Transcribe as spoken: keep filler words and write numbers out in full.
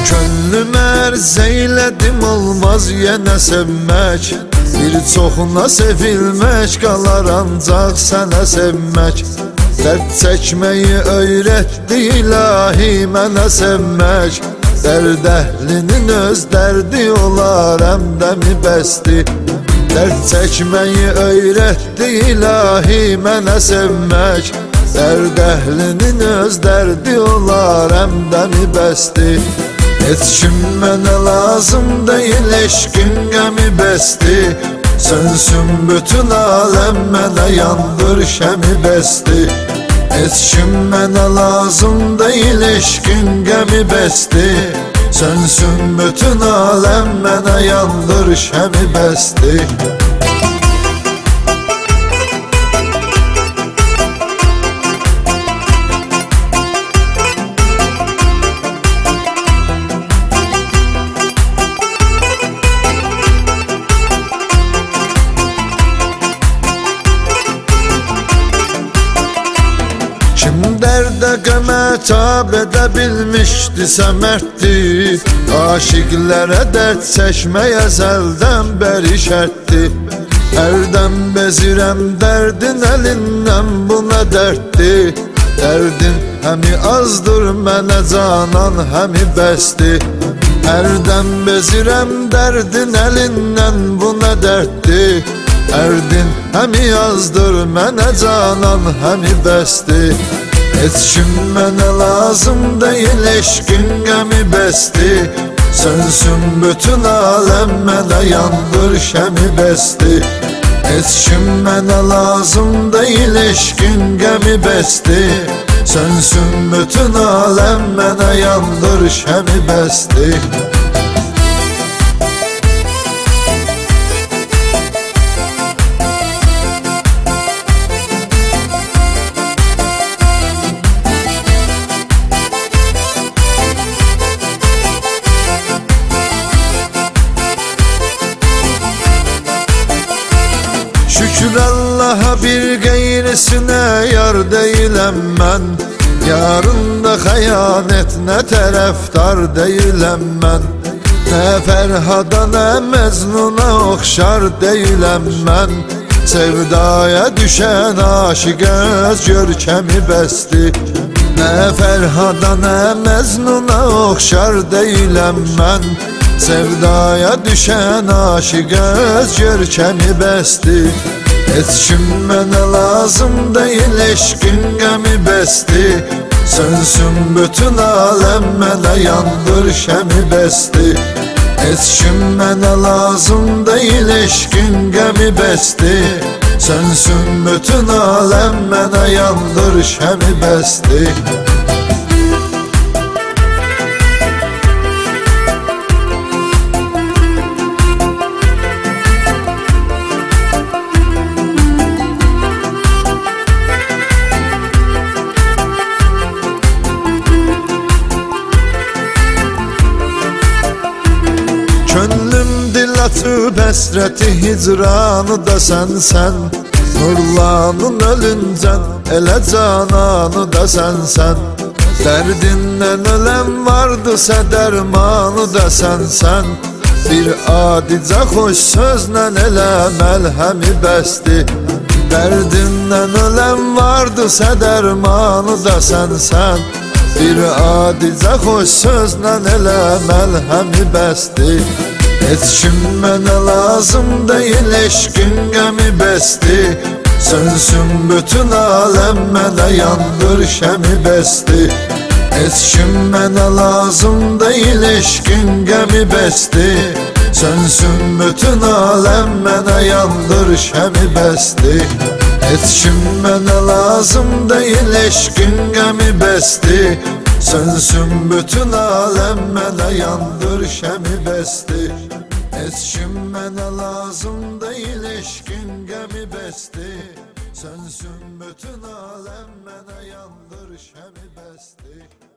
Könlüm ərz eylədim, olmaz yenə sevmək. Bir çoxuna sevilmək, qalar ancaq sənə sevmək. Dərd çəkməyi öyrətdi ilahi mənə sevmək. Dərd əhlinin öz dərdi olar, həmdəmi bəsdi. Dərd çəkməyi öyrətdi ilahi mənə sevmək. Dərd əhlinin öz dərdi olar, həmdəmi bəsdi. Heç kim mənə lazım deyil, eşqin qəmi bəsdi. Sönsün bütün aləm, mənə yandır şəmi bəsdi. Heç kim mənə lazım deyil, eşqin qəmi bəsdi. Sönsün bütün aləm, mənə yandır şəmi bəsdi. Dərdə qəmə tab edə bilmişdisə mərddir. Aşiqlərə dərd çəkmək əzəldən bəri şərtdir. Hərdən bezirəm dərdin əlindən, bu nə dərddir? Dərdin həmi azdır mənə canan, həmi bəsdir. Hərdən bezirəm dərdin əlindən, bu nə dərddir? Dərdin həmi azdır mənə canan, həmi bəsdir. Heç kim mənə lazım deyil, eşqin qəmi bəsdi. Sönsün bütün aləm, mənə yandır şəmi bəsdi. Heç kim mənə lazım deyil, eşqin qəmi bəsdi. Sönsün bütün aləm, mənə yandır şəmi bəsdi. Şükür Allah'a, bir qeyrisinə yar deyiləm mən. Yarında xəyanət, nə tərəfdar deyiləm mən. Nə Fərhada, nə Məcnuna oxşar deyiləm mən. Sevdaya düşən aşiqə öz görkəmi bəsdi. Nə Fərhada, nə Məcnuna oxşar deyiləm mən. Sevdaya düşən aşiqə öz görkəmi bəsdi. Heç kim mənə lazım deyil, eşqin qəmi bəsdi. Sönsün bütün aləm, mənə yandır şəmi bəsdi. Heç kim mənə lazım deyil, eşqin qəmi bəsdi. Sönsün bütün aləm, mənə yandır şəmi bəsdi. Könlüm dil açıb həsrəti hicranı da sənsən. Nurlanın ölüncən elə cananı da sənsən. Dərdindən ölən vardısa dərmanı da sənsən. Bir adicə xoş sözlə elə məlhəmi bəsdi. Dərdindən ölən vardısa dərmanı da sənsən. Bir adicə xoş sözlə elə məlhəmi bəsdi. Heç kim mənə lazım deyil, eşqin qəmi bəsdi. Sönsün bütün aləm, mənə yandır şəmi bəsdi. Heç kim mənə lazım deyil, eşqin qəmi bəsdi. Sönsün bütün aləm, mənə yandır şəmi bəsdi. Heç kim mənə lazım deyil, eşqin qəmi bəsdi. Sönsün bütün aləm, mənə yandır şəmi bəsdi. Heç kim mənə lazım deyil, eşqin qəmi bəsdi. Sönsün bütün aləm, mənə yandır şəmi bəsdi.